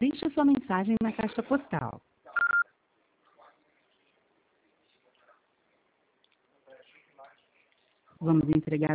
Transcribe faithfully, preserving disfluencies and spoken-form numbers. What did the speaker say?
Deixe sua mensagem na caixa postal. Vamos entregar